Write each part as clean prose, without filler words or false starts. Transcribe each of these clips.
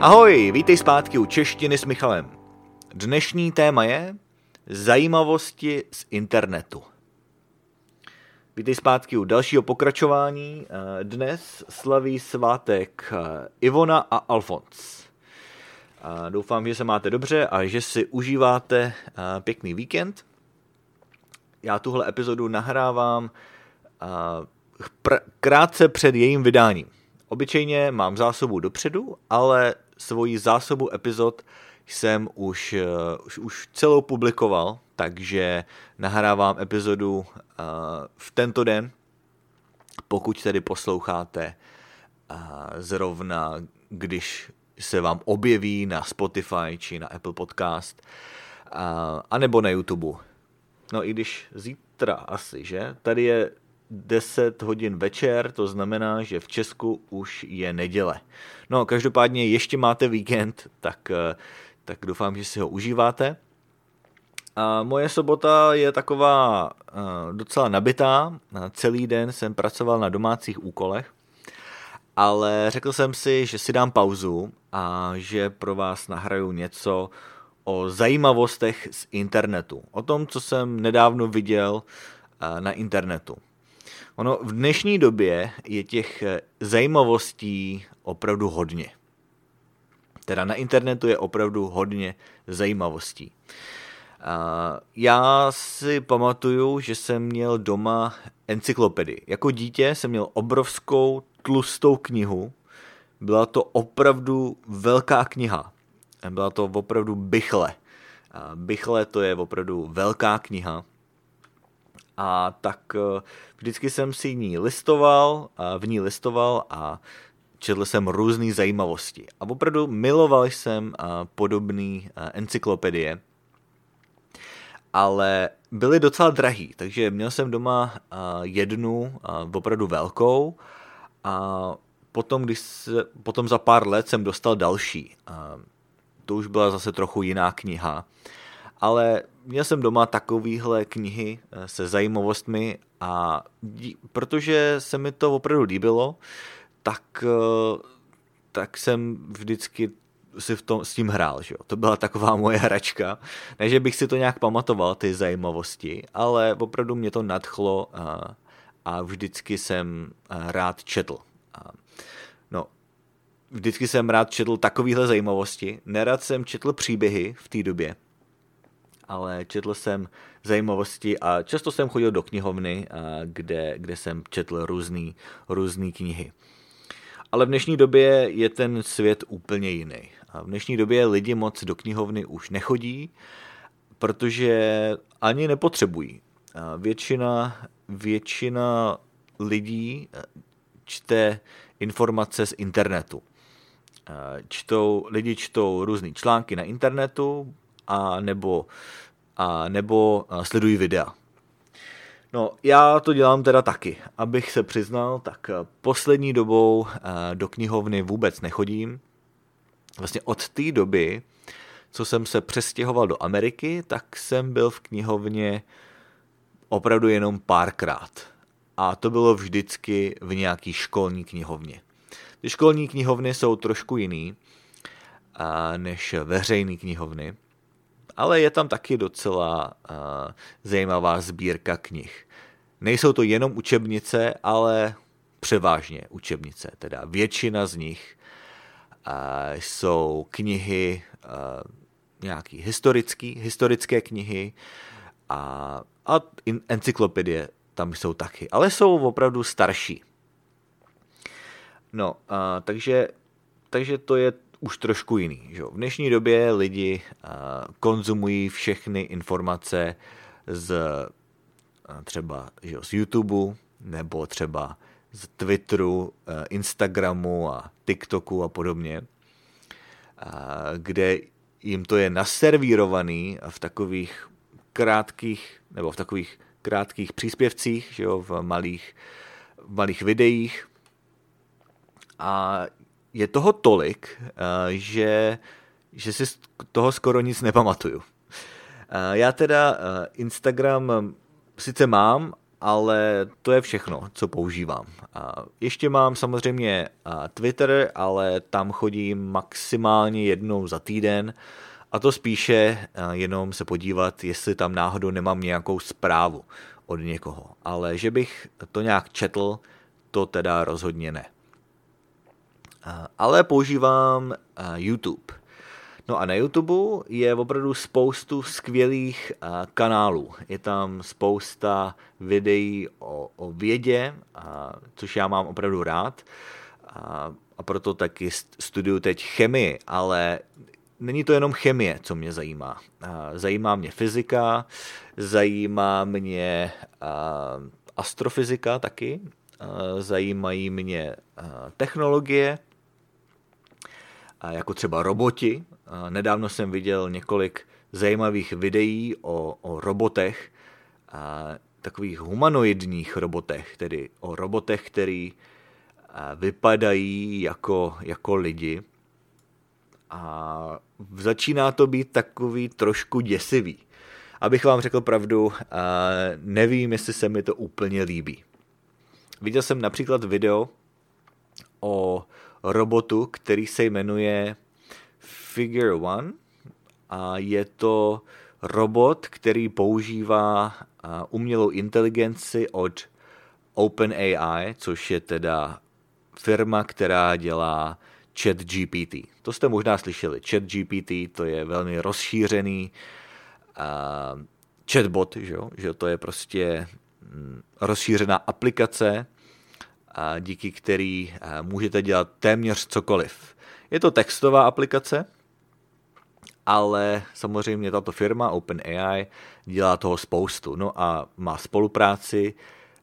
Ahoj, vítej zpátky u Češtiny s Michalem. Dnešní téma je zajímavosti z internetu. Vítej zpátky u dalšího pokračování. Dnes slaví svátek Ivona a Alfons. Doufám, že se máte dobře a že si užíváte pěkný víkend. Já tuhle epizodu nahrávám krátce před jejím vydáním. Obyčejně mám zásobu dopředu, ale svoji zásobu epizod jsem už celou publikoval, takže nahrávám epizodu v tento den, pokud tedy posloucháte zrovna, když se vám objeví na Spotify či na Apple Podcast, anebo na YouTube. No i když zítra asi, že? Tady je 10 hodin večer, to znamená, že v Česku už je neděle. No, každopádně ještě máte víkend, tak doufám, že si ho užíváte. A moje sobota je taková docela nabitá. Celý den jsem pracoval na domácích úkolech, ale řekl jsem si, že si dám pauzu a že pro vás nahraju něco o zajímavostech z internetu. O tom, co jsem nedávno viděl na internetu. Ono v dnešní době je těch zajímavostí opravdu hodně. Teda na internetu je opravdu hodně zajímavostí. Já si pamatuju, že jsem měl doma encyklopedii. Jako dítě jsem měl obrovskou tlustou knihu. Byla to opravdu velká kniha. Byla to opravdu Bichle. Bichle to je opravdu velká kniha. A tak vždycky jsem si v ní listoval a četl jsem různé zajímavosti. A opravdu miloval jsem podobné encyklopedie, ale byly docela drahý, takže měl jsem doma jednu opravdu velkou a potom za pár let jsem dostal další. To už byla zase trochu jiná kniha. Ale měl jsem doma takovýhle knihy se zajímavostmi a protože se mi to opravdu líbilo, tak jsem vždycky si s tím hrál. Že? To byla taková moje hračka. Ne, že bych si to nějak pamatoval, ty zajímavosti, ale opravdu mě to nadchlo a vždycky jsem rád četl. Vždycky jsem rád četl takovýhle zajímavosti. Nerad jsem četl příběhy v té době, ale četl jsem zajímavosti a často jsem chodil do knihovny, kde jsem četl různé knihy. Ale v dnešní době je ten svět úplně jiný. A v dnešní době lidi moc do knihovny už nechodí, protože ani nepotřebují. Většina lidí čte informace z internetu. Lidi čtou různé články na internetu, a nebo sledují videa. No, já to dělám teda taky. Abych se přiznal, tak poslední dobou do knihovny vůbec nechodím. Vlastně od té doby, co jsem se přestěhoval do Ameriky, tak jsem byl v knihovně opravdu jenom párkrát. A to bylo vždycky v nějaký školní knihovně. Ty školní knihovny jsou trošku jiný než veřejné knihovny. Ale je tam taky docela zajímavá sbírka knih. Nejsou to jenom učebnice, ale převážně učebnice. Teda většina z nich jsou knihy, nějaký historické knihy a encyklopedie tam jsou taky. Ale jsou opravdu starší. No, takže to je už trošku jiný. Že? V dnešní době lidi konzumují všechny informace třeba z YouTube, nebo třeba z Twitteru, Instagramu a TikToku a podobně, kde jim to je naservírovaný v takových krátkých příspěvcích, že jo, v malých videích. A je toho tolik, že si toho skoro nic nepamatuju. Já teda Instagram sice mám, ale to je všechno, co používám. Ještě mám samozřejmě Twitter, ale tam chodím maximálně jednou za týden, a to spíše jenom se podívat, jestli tam náhodou nemám nějakou zprávu od někoho. Ale že bych to nějak četl, to teda rozhodně ne. Ale používám YouTube. No a na YouTube je opravdu spoustu skvělých kanálů. Je tam spousta videí o vědě, což já mám opravdu rád. A proto taky studuju teď chemii, ale není to jenom chemie, co mě zajímá. Zajímá mě fyzika, zajímá mě astrofyzika taky, zajímají mě technologie, jako třeba roboti. Nedávno jsem viděl několik zajímavých videí o robotech, takových humanoidních robotech, tedy o robotech, který vypadají jako lidi. A začíná to být takový trošku děsivý. Abych vám řekl pravdu, nevím, jestli se mi to úplně líbí. Viděl jsem například video o robotu, který se jmenuje Figure One, a je to robot, který používá umělou inteligenci od OpenAI, což je teda firma, která dělá ChatGPT. To jste možná slyšeli. ChatGPT, to je velmi rozšířený chatbot, že to je prostě rozšířená aplikace, díky který můžete dělat téměř cokoliv. Je to textová aplikace, ale samozřejmě tato firma OpenAI dělá toho spoustu. No a má spolupráci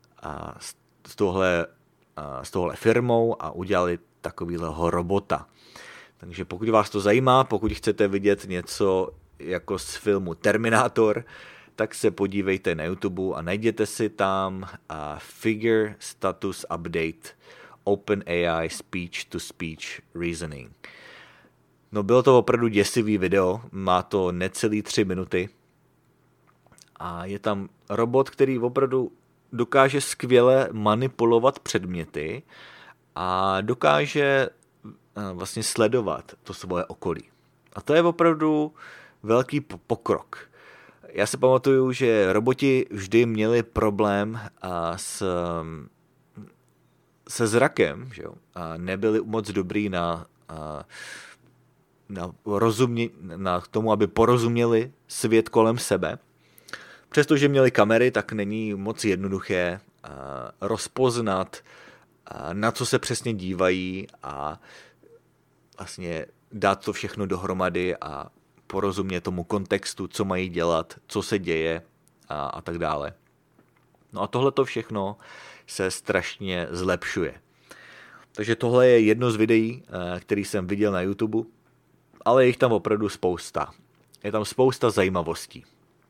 s touhle firmou a udělali takovýhleho robota. Takže pokud vás to zajímá, pokud chcete vidět něco jako z filmu Terminátor, tak se podívejte na YouTube a najděte si tam Figure Status Update OpenAI Speech to Speech Reasoning. No, bylo to opravdu děsivý video, má to necelý 3 minuty a je tam robot, který opravdu dokáže skvěle manipulovat předměty a dokáže vlastně sledovat to svoje okolí. A to je opravdu velký pokrok. Já si pamatuju, že roboti vždy měli problém se zrakem, že jo? A nebyli moc dobrý na tomu, aby porozuměli svět kolem sebe. Přestože měli kamery, tak není moc jednoduché rozpoznat, na co se přesně dívají a vlastně dát to všechno dohromady a porozumět tomu kontextu, co mají dělat, co se děje a tak dále. No a tohle to všechno se strašně zlepšuje. Takže tohle je jedno z videí, který jsem viděl na YouTube, ale je jich tam opravdu spousta. Je tam spousta zajímavostí.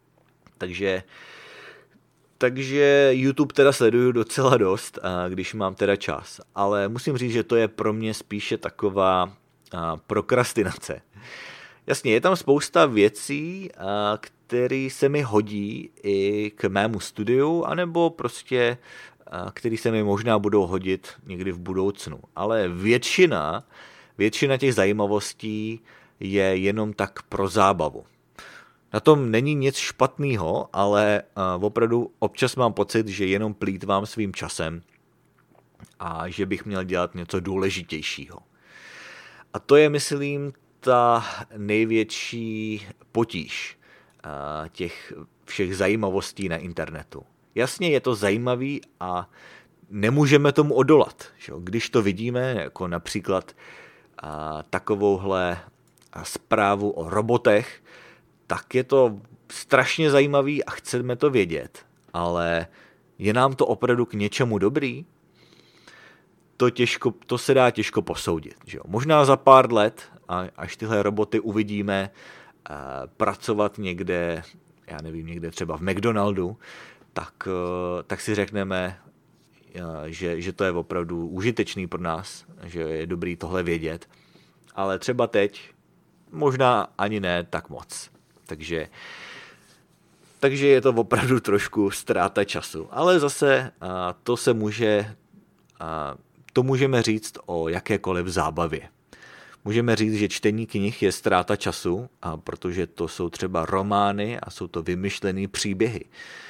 Takže YouTube teda sleduju docela dost, když mám teda čas. Ale musím říct, že to je pro mě spíše taková prokrastinace. Jasně, je tam spousta věcí, které se mi hodí i k mému studiu, anebo prostě, které se mi možná budou hodit někdy v budoucnu. Ale většina těch zajímavostí je jenom tak pro zábavu. Na tom není nic špatného, ale opravdu občas mám pocit, že jenom plýtvám svým časem a že bych měl dělat něco důležitějšího. A to je, myslím, ta největší potíž těch všech zajímavostí na internetu. Jasně, je to zajímavý a nemůžeme tomu odolat. Že? Když to vidíme, jako například takovouhle zprávu o robotech, tak je to strašně zajímavý a chceme to vědět, ale je nám to opravdu k něčemu dobrý? To se dá těžko posoudit. Že jo? Možná za pár let, až tyhle roboty uvidíme pracovat někde, já nevím, někde třeba v McDonaldu, tak si řekneme, že to je opravdu užitečný pro nás, že je dobrý tohle vědět. Ale třeba teď možná ani ne tak moc. Takže takže je to opravdu trošku ztráta času. Ale zase to můžeme říct o jakékoliv zábavě. Můžeme říct, že čtení knih je ztráta času, protože to jsou třeba romány a jsou to vymyšlené příběhy.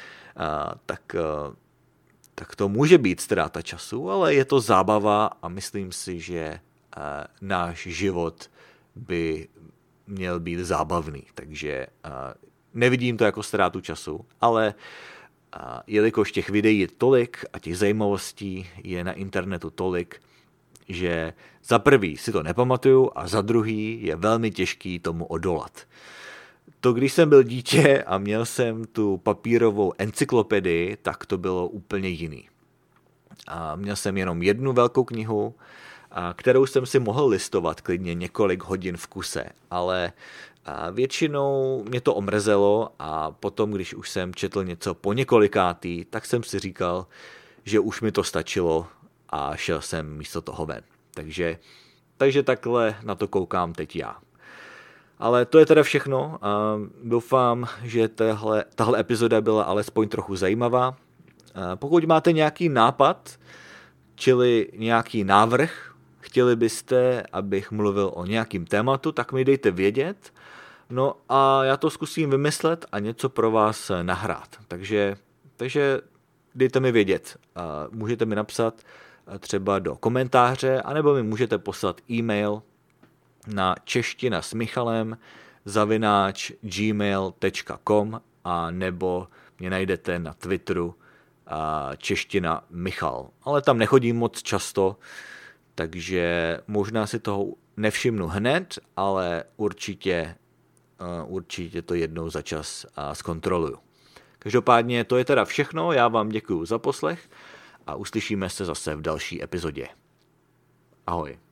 Tak to může být ztráta času, ale je to zábava a myslím si, že náš život by měl být zábavný. Takže nevidím to jako ztrátu času, ale jelikož těch videí je tolik a těch zajímavostí je na internetu tolik, že za prvý si to nepamatuju a za druhý je velmi těžký tomu odolat. To, když jsem byl dítě a měl jsem tu papírovou encyklopedii, tak to bylo úplně jiný. A měl jsem jenom jednu velkou knihu, kterou jsem si mohl listovat klidně několik hodin v kuse, ale většinou mě to omrzelo a potom, když už jsem četl něco po několikátý, tak jsem si říkal, že už mi to stačilo a šel jsem místo toho ven. Takže takhle na to koukám teď já. Ale to je teda všechno. Doufám, že tahle epizoda byla alespoň trochu zajímavá. Pokud máte nějaký nápad, čili nějaký návrh, chtěli byste, abych mluvil o nějakým tématu, tak mi dejte vědět. No a já to zkusím vymyslet a něco pro vás nahrát. Takže dejte mi vědět. Můžete mi napsat třeba do komentáře, anebo mi můžete poslat e-mail na čeština@gmail.com a nebo mě najdete na Twitteru čeština Michal. Ale tam nechodím moc často, takže možná si toho nevšimnu hned, ale určitě to jednou za čas zkontroluju. Každopádně to je teda všechno, já vám děkuju za poslech a uslyšíme se zase v další epizodě. Ahoj.